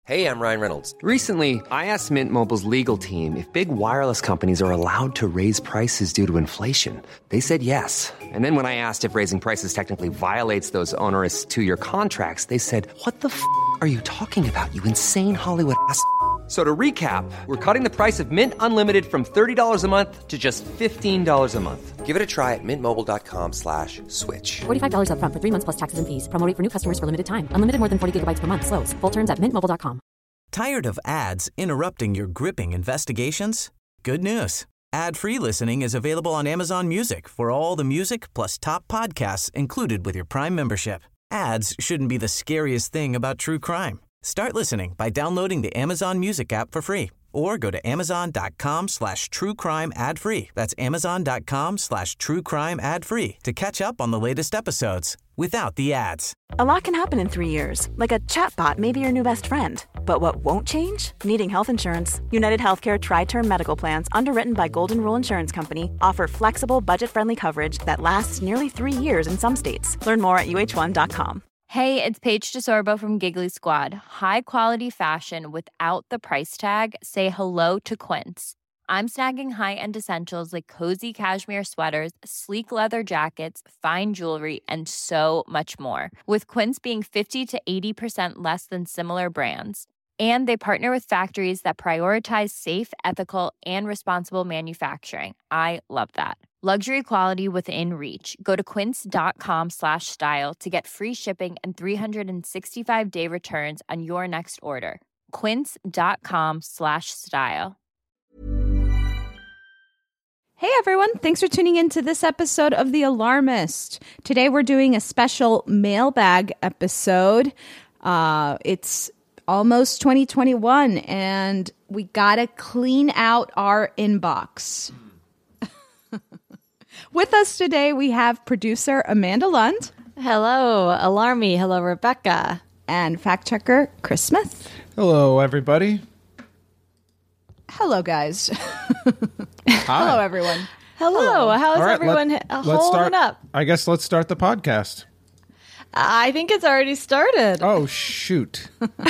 Hey, I'm Ryan Reynolds. Recently, I asked Mint Mobile's legal team if big wireless companies are allowed to raise prices due to inflation. They said yes. And then when I asked if raising prices technically violates those onerous two-year contracts, they said, "What the f*** are you talking about, you insane Hollywood ass?" So to recap, we're cutting the price of Mint Unlimited from $30 a month to just $15 a month. Give it a try at mintmobile.com/switch. $45 up front for 3 months plus taxes and fees. Promo rate for new customers for limited time. Unlimited more than 40 gigabytes per month. Slows full terms at mintmobile.com. Tired of ads interrupting your gripping investigations? Good news. Ad-free listening is available on Amazon Music for all the music plus top podcasts included with your Prime membership. Ads shouldn't be the scariest thing about true crime. Start listening by downloading the Amazon Music app for free or go to amazon.com/truecrime ad-free. That's amazon.com/truecrime ad-free to catch up on the latest episodes without the ads. A lot can happen in 3 years, like a chatbot may be your new best friend. But what won't change? Needing health insurance. United Healthcare Tri-Term Medical Plans, underwritten by Golden Rule Insurance Company, offer flexible, budget-friendly coverage that lasts nearly 3 years in some states. Learn more at uh1.com. Hey, it's Paige DeSorbo from Giggly Squad. High quality fashion without the price tag. Say hello to Quince. I'm snagging high-end essentials like cozy cashmere sweaters, sleek leather jackets, fine jewelry, and so much more. With Quince being 50 to 80% less than similar brands. And they partner with factories that prioritize safe, ethical, and responsible manufacturing. I love that. Luxury quality within reach. Go to quince.com/style to get free shipping and 365-day returns on your next order. Quince.com/style. Hey everyone, thanks for tuning in to this episode of The Alarmist. Today we're doing a special mailbag episode. It's almost 2021 and we gotta clean out our inbox. With us today we have producer Amanda Lund. Hello, Alarmy. Hello, Rebecca. And fact checker Chris Smith. Hello, everybody. Hello, guys. Hello, everyone. Hello. How's All right, everyone holding up? I guess let's start the podcast. I think it's already started. Oh, shoot.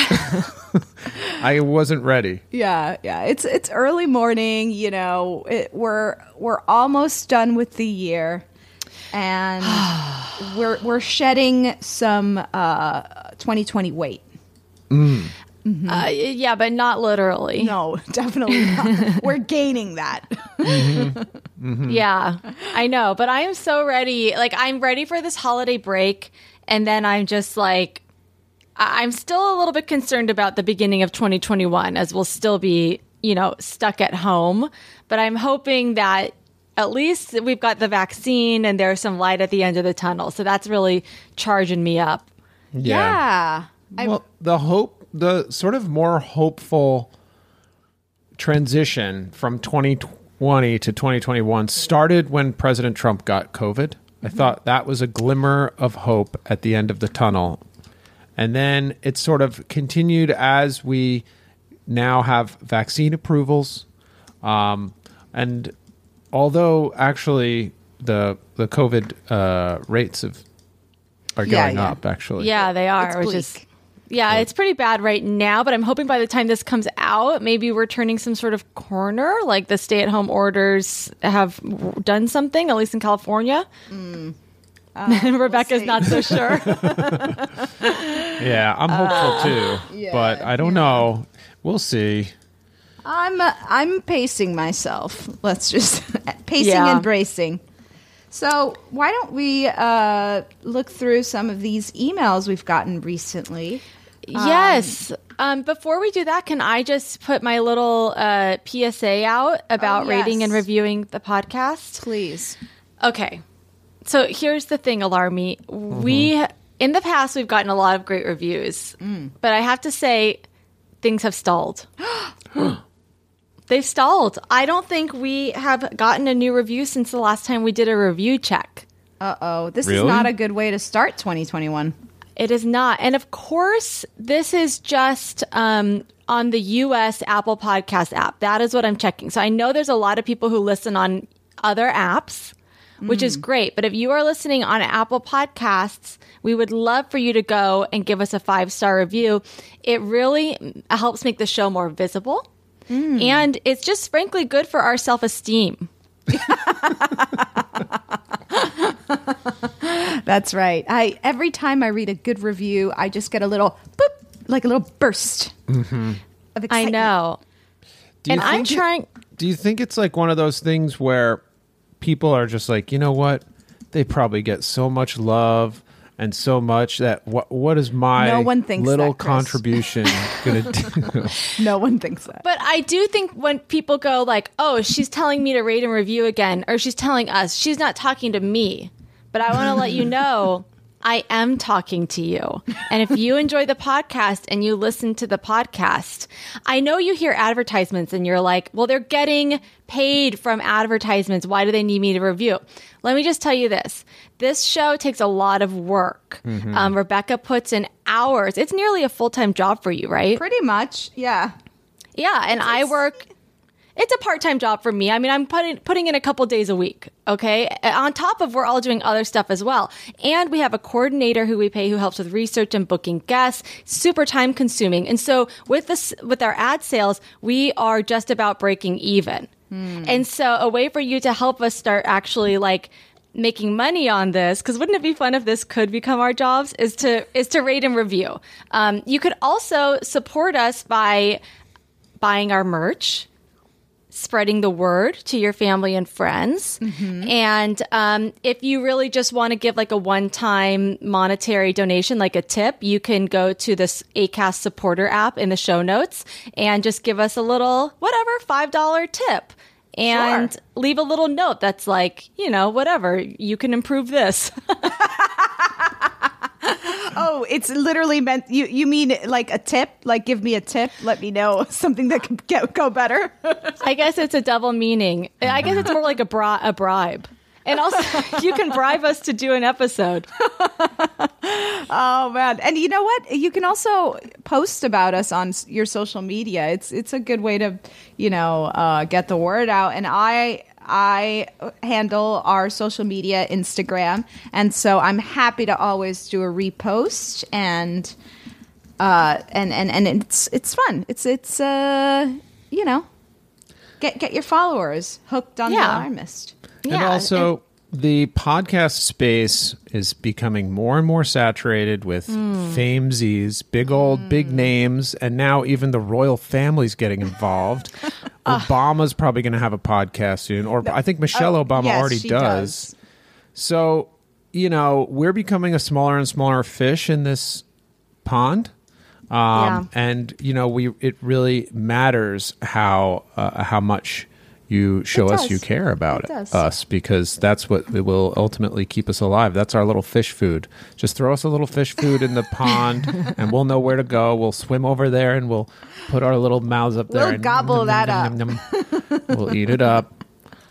I wasn't ready. Yeah. It's early morning. You know, we're almost done with the year, and we're shedding some 2020 weight. Mm-hmm. Yeah, but not literally. No, definitely not. We're gaining that. Mm-hmm. Mm-hmm. Yeah, I know. But I am so ready. Like, I'm ready for this holiday break. And then I'm just like, I'm still a little bit concerned about the beginning of 2021 as we'll still be, stuck at home. But I'm hoping that at least we've got the vaccine and there's some light at the end of the tunnel. So that's really charging me up. Yeah. Well, the sort of more hopeful transition from 2020 to 2021 started when President Trump got COVID. I thought that was a glimmer of hope at the end of the tunnel. And then it sort of continued as we now have vaccine approvals. And although actually the COVID rates are going up, actually. Yeah, they are. It's pretty bad right now, but I'm hoping by the time this comes out, maybe we're turning some sort of corner, like the stay-at-home orders have done something, at least in California. Rebecca's not so sure. Yeah, I'm hopeful too, but I don't know. We'll see. I'm pacing myself. Let's just pacing and bracing. So why don't we look through some of these emails we've gotten recently? Yes. Before we do that, can I just put my little PSA out about rating and reviewing the podcast? Please. Okay. So here's the thing, Alarmy. Mm-hmm. In the past, we've gotten a lot of great reviews, but I have to say things have stalled. They've stalled. I don't think we have gotten a new review since the last time we did a review check. Uh-oh. This is not a good way to start 2021. It is not. And of course, this is just on the US Apple Podcast app. That is what I'm checking. So I know there's a lot of people who listen on other apps which is great. But if you are listening on Apple Podcasts, we would love for you to go and give us a 5-star review. It really helps make the show more visible. And it's just frankly good for our self-esteem. That's right. Every time I read a good review, I just get a little boop, like a little burst of excitement. I know. Do you think it's like one of those things where people are just like, you know what? They probably get so much love and so much that what is my No one thinks little that, Chris. contribution going to do? No one thinks that. But I do think when people go like, oh, she's telling me to rate and review again, or she's telling us, she's not talking to me. But I want to let you know, I am talking to you. And if you enjoy the podcast and you listen to the podcast, I know you hear advertisements and you're like, well, they're getting paid from advertisements. Why do they need me to review? Let me just tell you this. This show takes a lot of work. Rebecca puts in hours. It's nearly a full-time job for you, right? Pretty much, yeah. Yeah, and I work... It's a part-time job for me. I mean, I'm putting in a couple days a week, okay? On top of we're all doing other stuff as well. And we have a coordinator who we pay who helps with research and booking guests. Super time-consuming. And so with our ad sales, we are just about breaking even. And so a way for you to help us start actually like making money on this, because wouldn't it be fun if this could become our jobs, is to rate and review. You could also support us by buying our merch, spreading the word to your family and friends. And if you really just want to give like a one-time monetary donation, like a tip, you can go to this Acast supporter app in the show notes and just give us a little, whatever, $5 tip. And leave a little note that's like, you know, whatever, you can improve this. Oh, it's literally meant, you mean like a tip? Like give me a tip, let me know something that can go better? I guess it's a double meaning. I guess it's more like a bribe. And also, you can bribe us to do an episode. Oh, man. And you know what? You can also post about us on your social media. It's a good way to, you know, get the word out. And I handle our social media Instagram, and so I'm happy to always do a repost and it's fun. It's you know, get your followers hooked on the Alarmist. And also, the podcast space is becoming more and more saturated with famesies, big names, and now even the royal family's getting involved. Obama's probably going to have a podcast soon, or I think Michelle Obama already does. So, you know, we're becoming a smaller and smaller fish in this pond. And, you know, it really matters how much you show us you care about us, because that's what will ultimately keep us alive. That's our little fish food. Just throw us a little fish food in the pond and we'll know where to go. We'll swim over there and we'll put our little mouths up there. We'll gobble that up. We'll eat it up.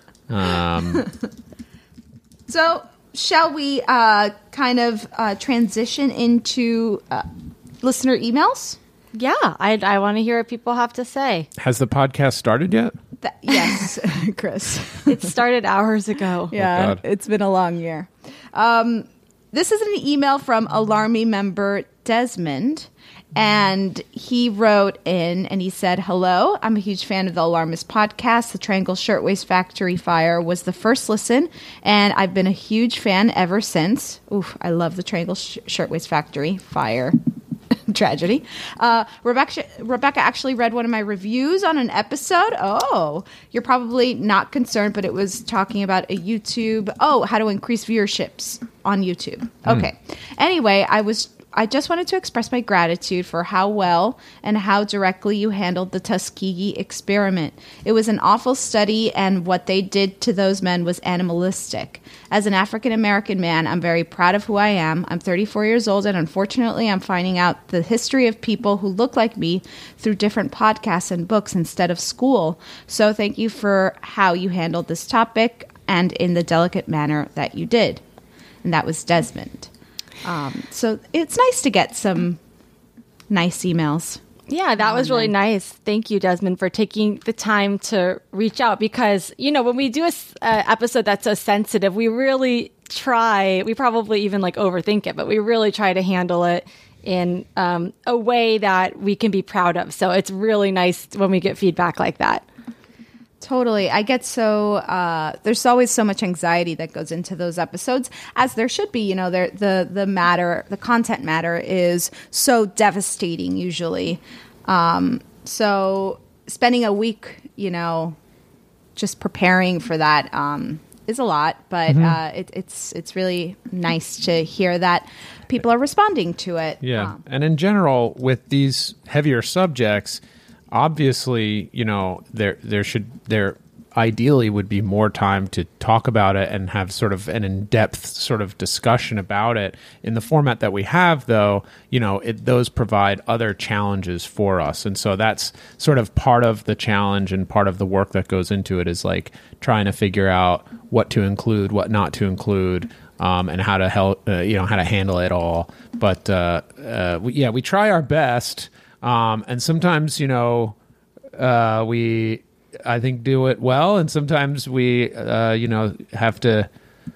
So shall we kind of transition into listener emails? Yeah, I want to hear what people have to say. Has the podcast started yet? Yes, Chris. It started hours ago. Yeah, it's been a long year. This is an email from Alarmy member Desmond, and he wrote in and he said, "Hello, I'm a huge fan of the Alarmist podcast. The Triangle Shirtwaist Factory fire was the first listen, and I've been a huge fan ever since." Oof, I love the Triangle Shirtwaist Factory fire. Tragedy. Rebecca actually read one of my reviews on an episode. Oh, you're probably not concerned, but it was talking about a YouTube. Oh, how to increase viewerships on YouTube. Okay. Anyway, I just wanted to express my gratitude for how well and how directly you handled the Tuskegee experiment. It was an awful study, and what they did to those men was animalistic. As an African-American man, I'm very proud of who I am. I'm 34 years old, and unfortunately, I'm finding out the history of people who look like me through different podcasts and books instead of school. So thank you for how you handled this topic and in the delicate manner that you did. And that was Desmond. So it's nice to get some nice emails. Yeah, that was really nice. Thank you, Desmond, for taking the time to reach out because, when we do a episode that's so sensitive, we really try, we probably even overthink it, but we really try to handle it in a way that we can be proud of. So it's really nice when we get feedback like that. Totally. I get there's always so much anxiety that goes into those episodes, as there should be. The content matter is so devastating usually. So spending a week, just preparing for that is a lot, but it's really nice to hear that people are responding to it. Yeah. And in general, with these heavier subjects, obviously, there ideally would be more time to talk about it and have sort of an in-depth sort of discussion about it. In the format that we have, though, those provide other challenges for us. And so that's sort of part of the challenge and part of the work that goes into it is trying to figure out what to include, what not to include, and how to how to handle it all. But we try our best. And sometimes, we, I think, do it well. And sometimes we, have to.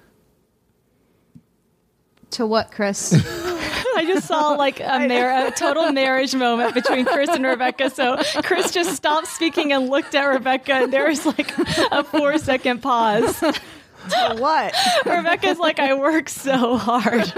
To what, Chris? I just saw a total marriage moment between Chris and Rebecca. So Chris just stopped speaking and looked at Rebecca, and there was a 4-second pause. To what? Rebecca's I work so hard.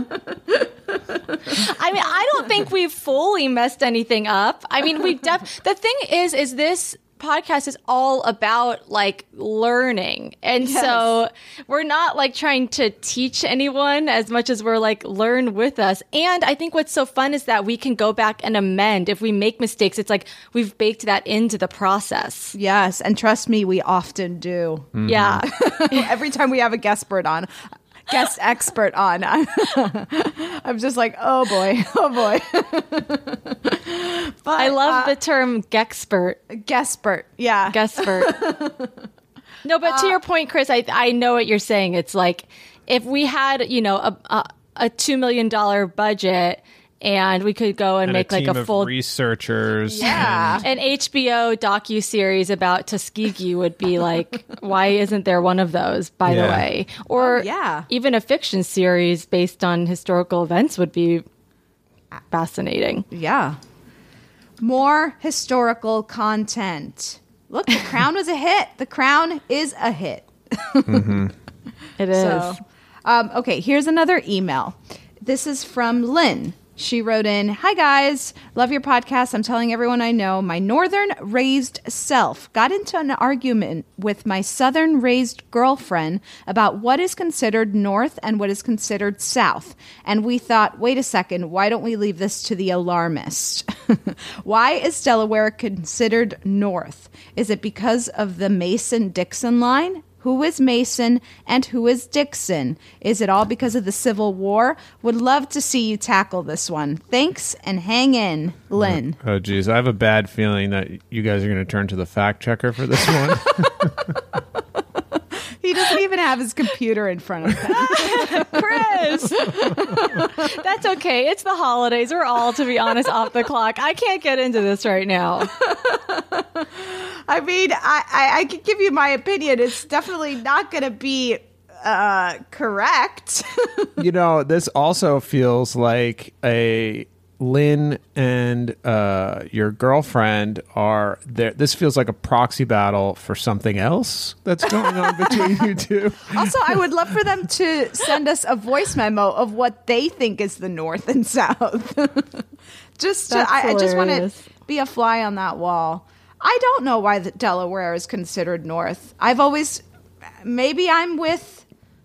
I don't think we've fully messed anything up. The thing is this podcast is all about learning. And so we're not trying to teach anyone as much as we're learn with us. And I think what's so fun is that we can go back and amend. If we make mistakes, it's we've baked that into the process. Yes. And trust me, we often do. Mm-hmm. Yeah. Every time we have a guest expert on, I'm just oh boy. But, I love the term Gexpert. Yeah. Gexpert. No, but to your point, Chris, I know what you're saying. It's if we had, a $2 million budget and we could go and make a team a full of researchers. Yeah. An HBO docuseries about Tuskegee would be why isn't there one of those, by the way? Or even a fiction series based on historical events would be fascinating. Yeah. More historical content. Look, The Crown was a hit. The Crown is a hit. Mm-hmm. It is. Okay, here's another email. This is from Lynn. She wrote in, "Hi guys, love your podcast. I'm telling everyone I know my northern raised self got into an argument with my southern raised girlfriend about what is considered north and what is considered south. And we thought, wait a second, why don't we leave this to the alarmist? Why is Delaware considered north? Is it because of the Mason-Dixon line? Who is Mason and who is Dixon? Is it all because of the Civil War? Would love to see you tackle this one. Thanks and hang in, Lynn." Oh, geez. I have a bad feeling that you guys are going to turn to the fact checker for this one. He doesn't even have his computer in front of him. Chris! That's okay. It's the holidays. We're all, to be honest, off the clock. I can't get into this right now. I could give you my opinion. It's definitely not going to be correct. This also feels like a Lynn and your girlfriend are there. This feels like a proxy battle for something else that's going on between you two. Also, I would love for them to send us a voice memo of what they think is the North and South. I just want to be a fly on that wall. I don't know why the Delaware is considered North. Maybe I'm with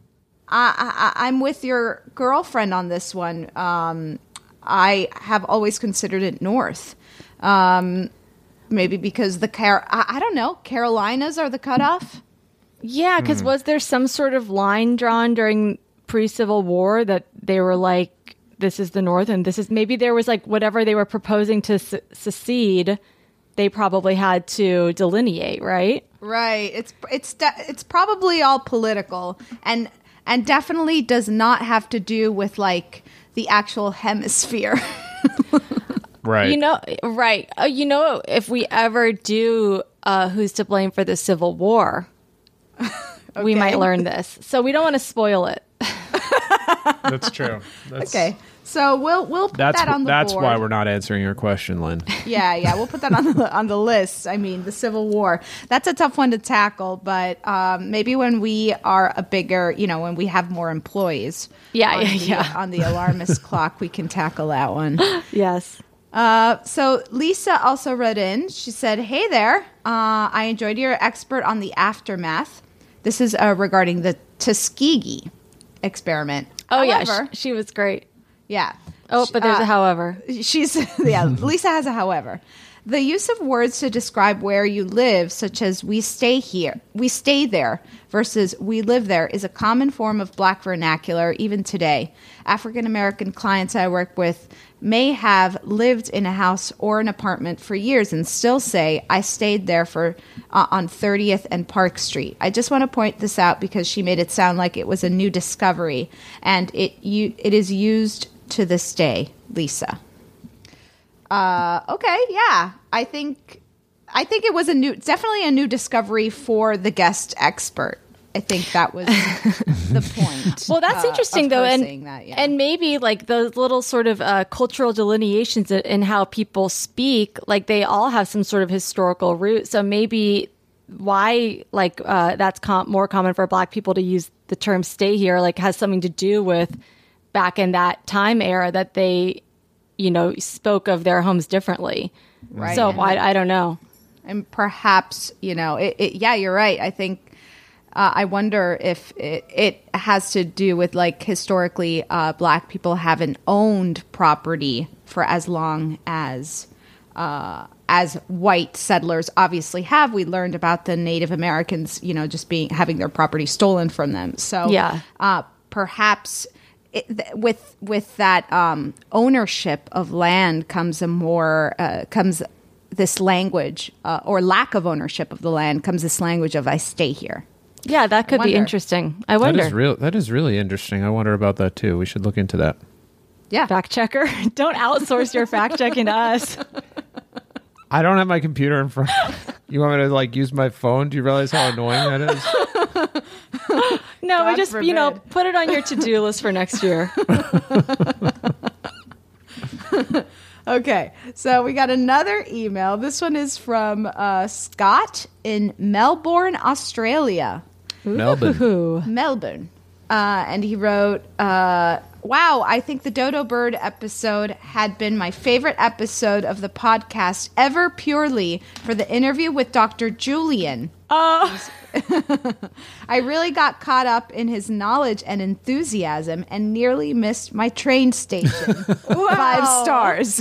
your girlfriend on this one. I have always considered it North. Maybe because I don't know, Carolinas are the cutoff? Yeah, because was there some sort of line drawn during pre-Civil War that they were this is the North and this is, maybe there was whatever they were proposing to secede, they probably had to delineate, right? Right. It's probably all political and definitely does not have to do with the actual hemisphere. Right. Right. If we ever do Who's to Blame for the Civil War, we might learn this. So we don't want to spoil it. That's true. Okay. So we'll put that on the board. That's why we're not answering your question, Lynn. Yeah, we'll put that on the list. I mean, the Civil War. That's a tough one to tackle, but maybe when we are a bigger, when we have more employees. On the alarmist clock, we can tackle that one. Yes. So Lisa also wrote in. She said, "Hey there. I enjoyed your expert on the aftermath. This is regarding the Tuskegee experiment. However, she was great. Yeah. Oh, but there's a however. Lisa has a however. The use of words to describe where you live, such as we stay there, versus we live there, is a common form of Black vernacular even today. African American clients I work with may have lived in a house or an apartment for years and still say, I stayed there on 30th and Park Street. I just want to point this out because she made it sound like it was a new discovery, and it is used to this day, Lisa." Okay, yeah. I think it was definitely a new discovery for the guest expert. I think that was the point. Well, that's interesting though, and maybe like those little sort of cultural delineations in how people speak, like they all have some sort of historical root. So maybe why that's more common for Black people to use the term "stay here" has something to do with back in that time era that they spoke of their homes differently. Right. So I don't know. And perhaps, you're right. I think, I wonder if it has to do with historically Black people haven't owned property for as long as white settlers obviously have. We learned about the Native Americans, just having their property stolen from them. So perhaps with that ownership of land comes this language, or lack of ownership of the land comes this language of "I stay here." Yeah, that could be interesting. I wonder. That is really interesting. I wonder about that too. We should look into that. Yeah, fact checker. Don't outsource your fact checking to us. I don't have my computer in front. You want me to use my phone? Do you realize how annoying that is? No, God we just forbid. Put it on your to-do list for next year. Okay, so we got another email. This one is from Scott in Melbourne, Australia. Melbourne. And he wrote, "Wow, I think the Dodo Bird episode had been my favorite episode of the podcast ever, purely for the interview with Dr. Julian. I really got caught up in his knowledge and enthusiasm and nearly missed my train station. 5 stars.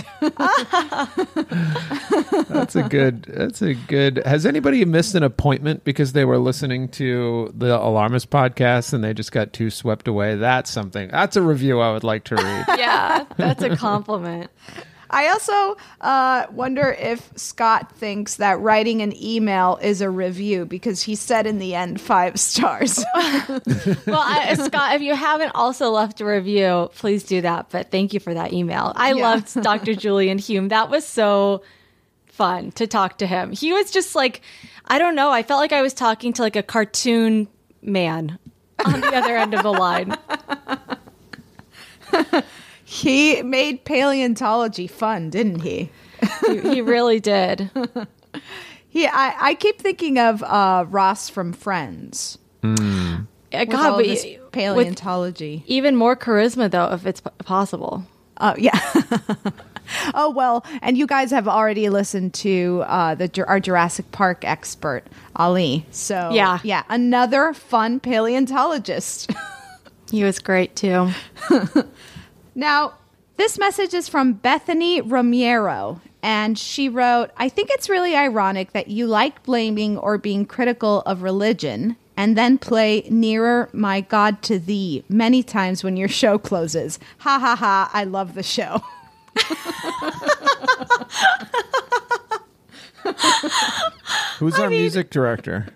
That's a good. Has anybody missed an appointment because they were listening to the Alarmist podcast and they just got too swept away? That's a review I would like to read. Yeah, that's a compliment. I also wonder if Scott thinks that writing an email is a review, because he said in the end 5 stars. Well, Scott, if you haven't also left a review, please do that. But thank you for that email. I loved Dr. Julian Hume. That was so fun to talk to him. He was just I don't know. I felt like I was talking to a cartoon man on the other end of the line. He made paleontology fun, didn't he? He really did. I keep thinking of Ross from Friends. God, but paleontology. Even more charisma, though, if it's possible. Yeah. Oh, well, and you guys have already listened to our Jurassic Park expert, Ali. So, yeah, another fun paleontologist. He was great, too. Now, this message is from Bethany Romero, and she wrote, "I think it's really ironic that you like blaming or being critical of religion and then play Nearer My God to Thee many times when your show closes. Ha ha ha, I love the show." Who's our music director?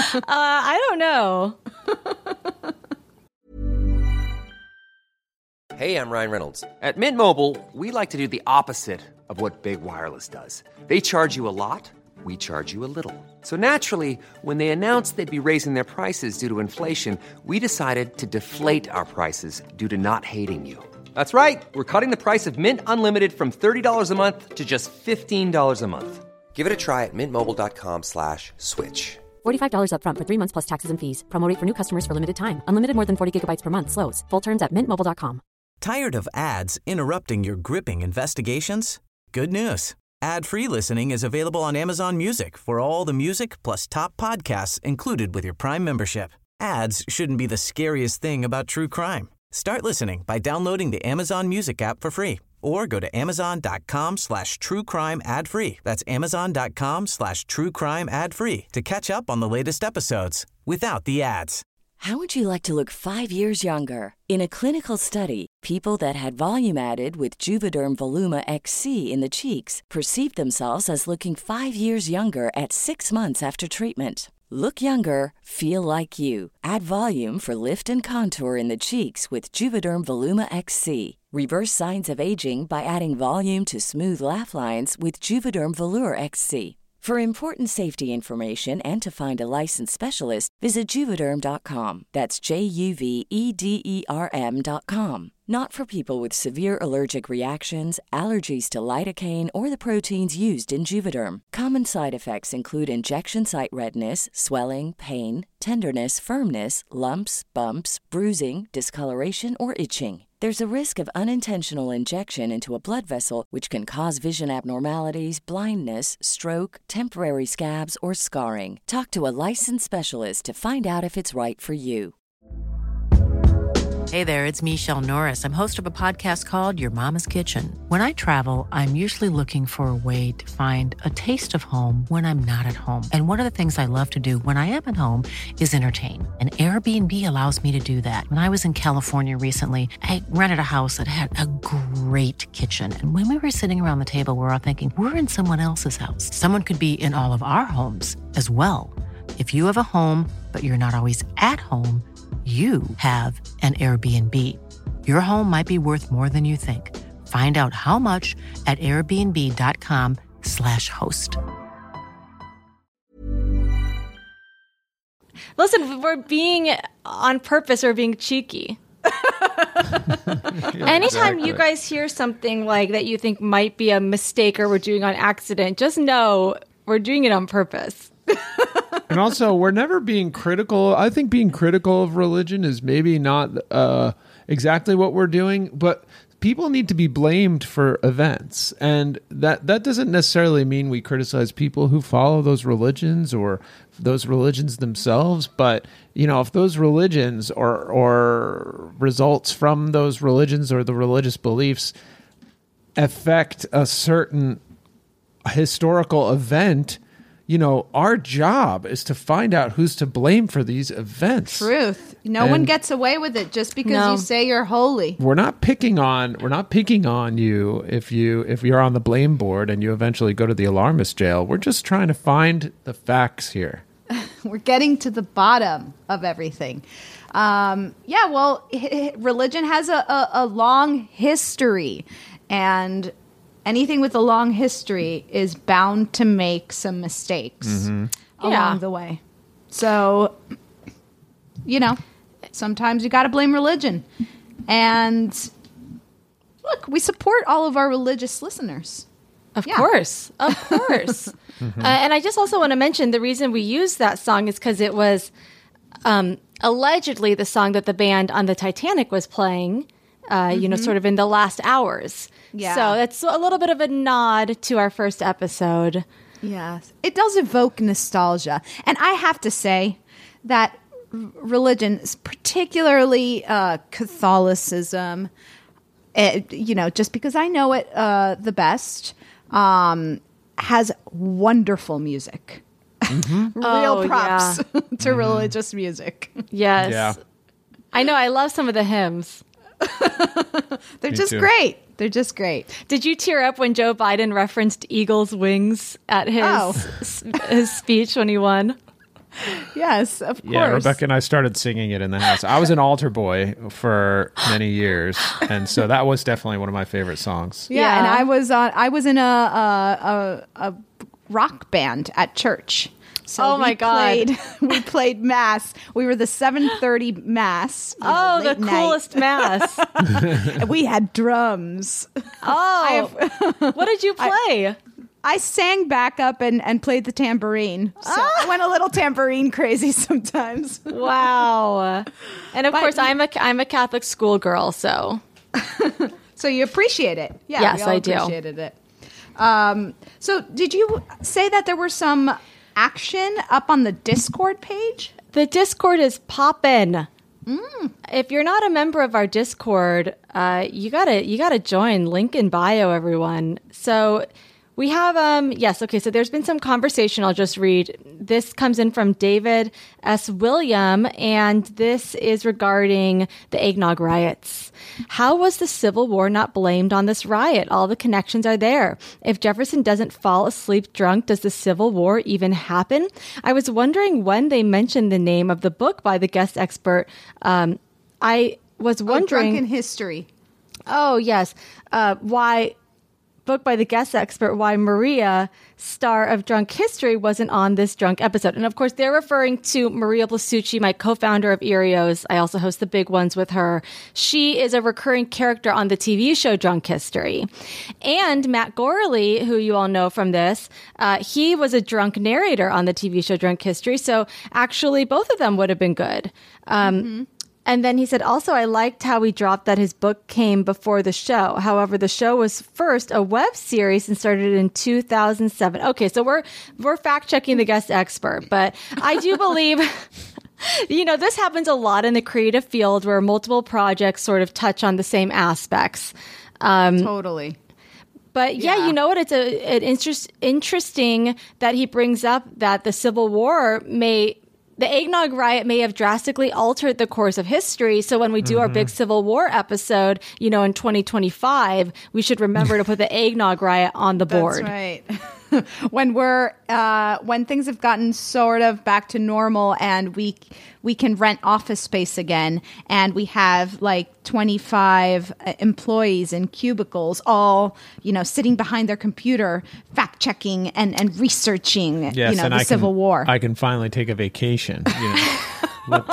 I don't know. Hey, I'm Ryan Reynolds. At Mint Mobile, we like to do the opposite of what Big Wireless does. They charge you a lot, we charge you a little. So naturally, when they announced they'd be raising their prices due to inflation, we decided to deflate our prices due to not hating you. That's right. We're cutting the price of Mint Unlimited from $30 a month to just $15 a month. Give it a try at mintmobile.com/switch. $45 up front for 3 months plus taxes and fees. Promo rate for new customers for limited time. Unlimited more than 40 gigabytes per month. Slows full terms at mintmobile.com. Tired of ads interrupting your gripping investigations? Good news. Ad-free listening is available on Amazon Music for all the music plus top podcasts included with your Prime membership. Ads shouldn't be the scariest thing about true crime. Start listening by downloading the Amazon Music app for free or go to amazon.com/truecrime ad-free. That's amazon.com/truecrime ad-free to catch up on the latest episodes without the ads. How would you like to look 5 years younger? In a clinical study, people that had volume added with Juvederm Voluma XC in the cheeks perceived themselves as looking 5 years younger at 6 months after treatment. Look younger, feel like you. Add volume for lift and contour in the cheeks with Juvederm Voluma XC. Reverse signs of aging by adding volume to smooth laugh lines with Juvederm Volure XC. For important safety information and to find a licensed specialist, visit Juvederm.com. That's JUVEDERM.com. Not for people with severe allergic reactions, allergies to lidocaine, or the proteins used in Juvederm. Common side effects include injection site redness, swelling, pain, tenderness, firmness, lumps, bumps, bruising, discoloration, or itching. There's a risk of unintentional injection into a blood vessel, which can cause vision abnormalities, blindness, stroke, temporary scabs, or scarring. Talk to a licensed specialist to find out if it's right for you. Hey there, it's Michelle Norris. I'm host of a podcast called Your Mama's Kitchen. When I travel, I'm usually looking for a way to find a taste of home when I'm not at home. And one of the things I love to do when I am at home is entertain. And Airbnb allows me to do that. When I was in California recently, I rented a house that had a great kitchen. And when we were sitting around the table, we're all thinking, we're in someone else's house. Someone could be in all of our homes as well. If you have a home, but you're not always at home, you have an Airbnb. Your home might be worth more than you think. Find out how much at airbnb.com/host. Listen, we're being on purpose or being cheeky. Anytime you guys hear something like that you think might be a mistake or we're doing on accident, just know we're doing it on purpose. And also, we're never being critical. I think being critical of religion is maybe not exactly what we're doing, but people need to be blamed for events. And that doesn't necessarily mean we criticize people who follow those religions or those religions themselves. But, you know, if those religions or results from those religions or the religious beliefs affect a certain historical event, you know, our job is to find out who's to blame for these events. Truth. No one gets away with it just because you say you're holy. We're not picking on you if you're on the blame board and you eventually go to the alarmist jail. We're just trying to find the facts here. We're getting to the bottom of everything. Religion has a long history, and anything with a long history is bound to make some mistakes along the way. So, you know, sometimes you got to blame religion. And look, we support all of our religious listeners. Of course. And I just also want to mention the reason we used that song is because it was allegedly the song that the band on the Titanic was playing, you know, sort of in the last hours. Yeah. So it's a little bit of a nod to our first episode. Yes. It does evoke nostalgia. And I have to say that religion, particularly Catholicism, you know, just because I know it the best, has wonderful music. Real props to religious music. Yes. Yeah. I know. I love some of the hymns. They're just great. They're just great. Did you tear up when Joe Biden referenced Eagles' wings at his speech when he won? Yes, of course. Yeah, Rebecca and I started singing it in the house. I was an altar boy for many years, and so that was definitely one of my favorite songs. Yeah, and I was in a rock band at church. So my God. We played mass. We were the 7:30 mass. The coolest mass. We had drums. What did you play? I sang backup and played the tambourine. So I went a little tambourine crazy sometimes. Wow. And of course, I'm a Catholic schoolgirl, so. So you appreciate it. Yeah, yes, we all I do. appreciated it. So did you say that there was some action up on the Discord page? The Discord is poppin'. If you're not a member of our Discord, you gotta join. Link in bio, everyone. So we have so there's been some conversation. I'll just read. This comes in from David S. William, and this is regarding the eggnog riots. How was the Civil War not blamed on this riot? All the connections are there. If Jefferson doesn't fall asleep drunk, does the Civil War even happen? I was wondering when they mentioned the name of the book by the guest expert. I was wondering... Drunken History. Oh, yes. Why... book by the guest expert, why Maria, star of Drunk History, wasn't on this drunk episode. And of course, they're referring to Maria Blasucci, my co-founder of Erios. I also host the big ones with her. She is a recurring character on the TV show Drunk History. And Matt Gorley, who you all know from this, he was a drunk narrator on the TV show Drunk History. So actually, both of them would have been good. And then he said, also, I liked how he dropped that his book came before the show. However, the show was first a web series and started in 2007. Okay, so we're fact-checking the guest expert. But I do believe, this happens a lot in the creative field where multiple projects sort of touch on the same aspects. Totally. But yeah, you know what? It's interesting that he brings up that the Civil War the eggnog riot may have drastically altered the course of history. So when we do our big Civil War episode, in 2025, we should remember to put the eggnog riot on the board. That's right. When things have gotten sort of back to normal and we can rent office space again, and we have like 25 employees in cubicles, all sitting behind their computer, fact checking and researching, the Civil War. I can finally take a vacation. Let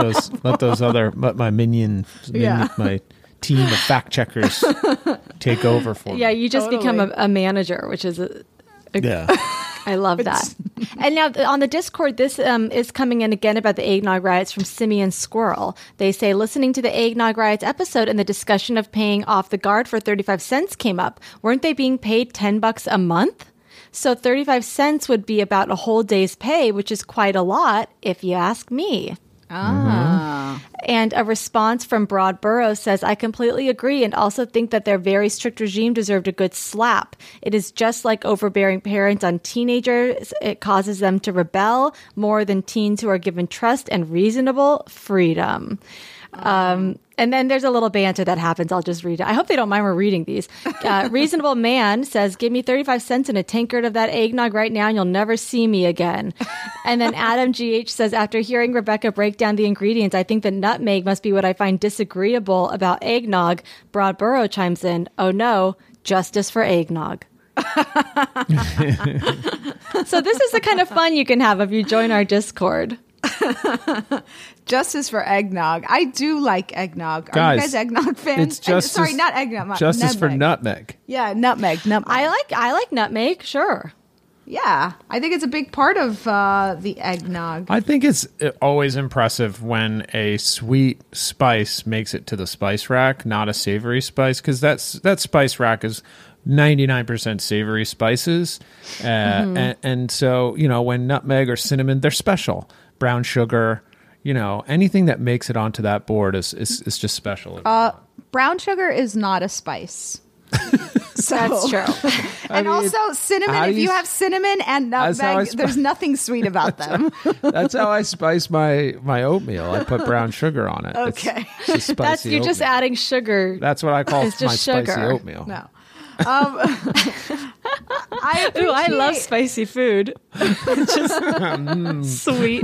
my team of fact checkers take over for me. Yeah, you just become a manager, which is I love that. And now on the Discord, this is coming in again about the eggnog riots from Simeon Squirrel. They say, listening to the eggnog riots episode and the discussion of paying off the guard for 35 cents came up. Weren't they being paid $10 a month? So 35 cents would be about a whole day's pay, which is quite a lot, if you ask me. And a response from Broadborough says, I completely agree and also think that their very strict regime deserved a good slap. It is just like overbearing parents on teenagers. It causes them to rebel more than teens who are given trust and reasonable freedom. And then there's a little banter that happens. I'll just read it. I hope they don't mind me reading these. Reasonable Man says, give me 35 cents and a tankard of that eggnog right now and you'll never see me again. And then Adam GH says, after hearing Rebecca break down the ingredients, I think that nutmeg must be what I find disagreeable about eggnog. Broadborough chimes in, oh no, justice for eggnog. So this is the kind of fun you can have if you join our Discord. Justice for eggnog. I do like eggnog. Are Guys, you guys eggnog fans? It's justice, sorry, not eggnog. Justice nutmeg. for nutmeg. Yeah, nutmeg. I like nutmeg, sure. Yeah, I think it's a big part of the eggnog. I think it's always impressive when a sweet spice makes it to the spice rack, not a savory spice, because that spice rack is 99% savory spices. And so, when nutmeg or cinnamon, they're special. Brown sugar, anything that makes it onto that board is just special. Brown sugar is not a spice. So, that's true. And also cinnamon, if you have cinnamon and nutmeg, there's nothing sweet about them. That's how I spice my oatmeal. I put brown sugar on it. Okay. It's a spicy You're just oatmeal. adding sugar. That's what I call my it's just spicy sugar. oatmeal. No. I love spicy food. It's just sweet.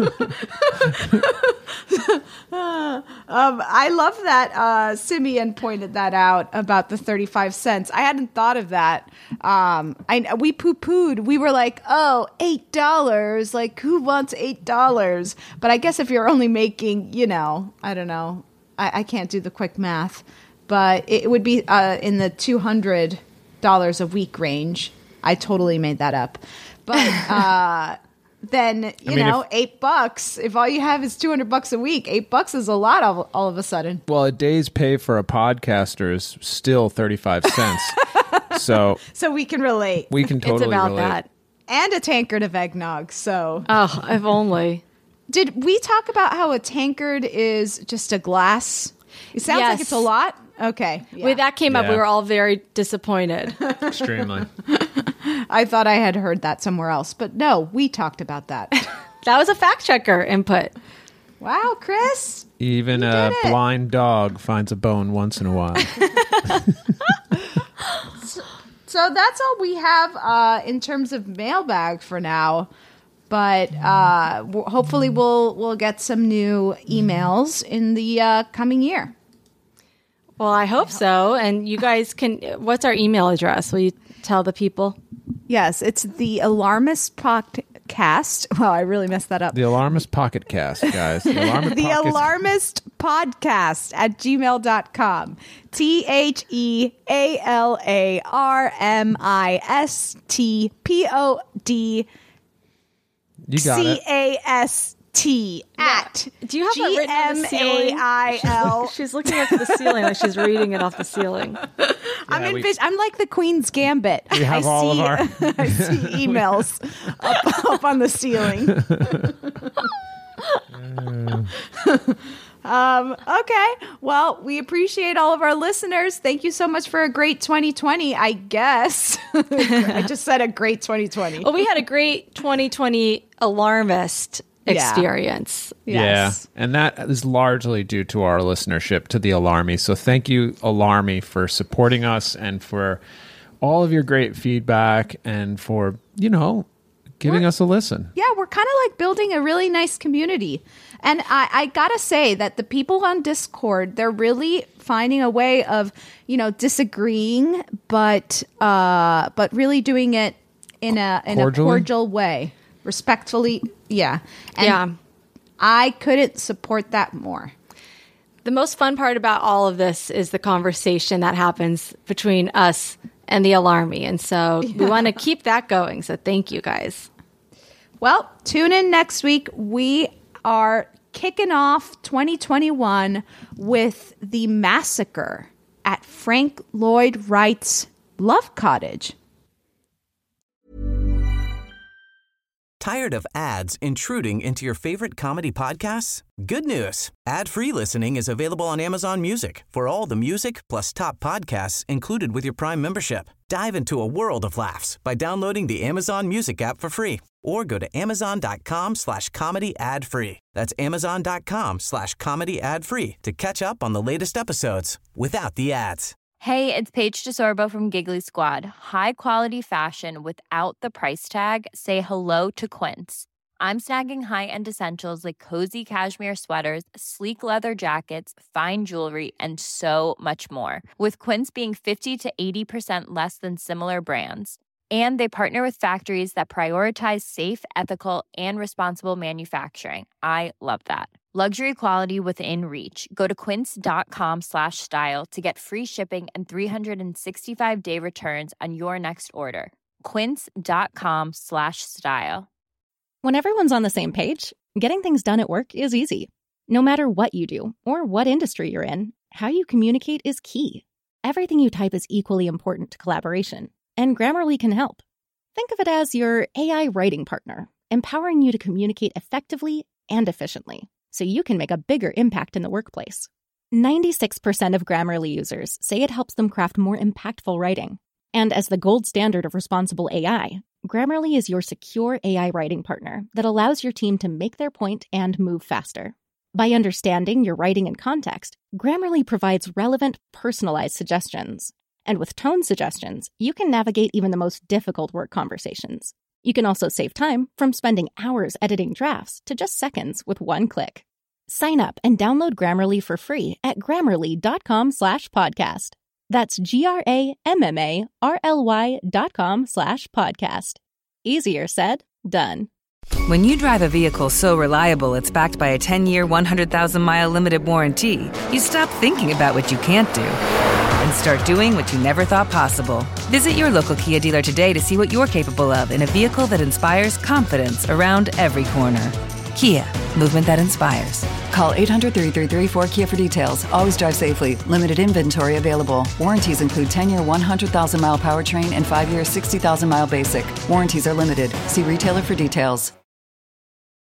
I love that Simeon pointed that out about the 35 cents. I hadn't thought of that. We poo-pooed. We were like, oh, $8. Like, who wants $8? But I guess if you're only making, I don't know. I can't do the quick math. But it would be in the $200 a week range. I totally made that up. But then, $8, if all you have is $200 a week, $8 is a lot all of a sudden. Well, a day's pay for a podcaster is still 35 cents. So we can relate. We can totally relate. It's about that. And a tankard of eggnog, so. Oh, if only. Did we talk about how a tankard is just a glass? It sounds like it's a lot. Okay. Yeah. When that came up, we were all very disappointed. Extremely. I thought I had heard that somewhere else, but no, we talked about that. That was a fact checker input. Wow, Chris. Even a blind dog finds a bone once in a while. So that's all we have in terms of mailbag for now. But hopefully we'll get some new emails in the coming year. Well, I hope so. And you guys what's our email address? Will you tell the people? Yes, it's the Alarmist Podcast. Well, I really messed that up. The Alarmist Pocket Cast, guys. The Alarmist Podcast at gmail.com. TheAlarmistPod. You got it. CAST at. Do you have that written on the ceiling? GMAIL. She's looking at the ceiling like she's reading it off the ceiling. I'm like the Queen's Gambit. We have all of our. I see emails up on the ceiling. Okay. Well, we appreciate all of our listeners. Thank you so much for a great 2020, I guess. I just said a great 2020. Well, we had a great 2020 alarmist experience. Yes. Yeah. And that is largely due to our listenership to the Alarmy. So thank you, Alarmy, for supporting us and for all of your great feedback and for, giving us a listen. Yeah, we're kind of like building a really nice community. And I gotta say that the people on Discord, they're really finding a way of, disagreeing, but really doing it in a cordial way, respectfully. Yeah. And I couldn't support that more. The most fun part about all of this is the conversation that happens between us and the Alarmy. And so we want to keep that going. So thank you guys. Well, tune in next week. We are kicking off 2021 with the massacre at Frank Lloyd Wright's Love Cottage. Tired of ads intruding into your favorite comedy podcasts? Good news. Ad-free listening is available on Amazon Music for all the music plus top podcasts included with your Prime membership. Dive into a world of laughs by downloading the Amazon Music app for free or go to amazon.com/comedy ad-free. That's amazon.com/comedy ad-free to catch up on the latest episodes without the ads. Hey, it's Paige DeSorbo from Giggly Squad. High quality fashion without the price tag. Say hello to Quince. I'm snagging high-end essentials like cozy cashmere sweaters, sleek leather jackets, fine jewelry, and so much more. With Quince being 50 to 80% less than similar brands. And they partner with factories that prioritize safe, ethical, and responsible manufacturing. I love that. Luxury quality within reach. Go to quince.com/style to get free shipping and 365-day returns on your next order. Quince.com/style. When everyone's on the same page, getting things done at work is easy. No matter what you do or what industry you're in, how you communicate is key. Everything you type is equally important to collaboration, and Grammarly can help. Think of it as your AI writing partner, empowering you to communicate effectively and efficiently, so you can make a bigger impact in the workplace. 96% of Grammarly users say it helps them craft more impactful writing. And as the gold standard of responsible AI, Grammarly is your secure AI writing partner that allows your team to make their point and move faster. By understanding your writing and context, Grammarly provides relevant, personalized suggestions. And with Tone Suggestions, you can navigate even the most difficult work conversations. You can also save time from spending hours editing drafts to just seconds with one click. Sign up and download Grammarly for free at Grammarly.com/podcast. That's GRAMARLY.com/podcast. Easier said, done. When you drive a vehicle so reliable it's backed by a 10-year, 100,000-mile limited warranty, you stop thinking about what you can't do and start doing what you never thought possible. Visit your local Kia dealer today to see what you're capable of in a vehicle that inspires confidence around every corner. Kia, movement that inspires. Call 800-333-4KIA for details. Always drive safely. Limited inventory available. Warranties include 10-year, 100,000-mile powertrain and 5-year, 60,000-mile basic. Warranties are limited. See retailer for details.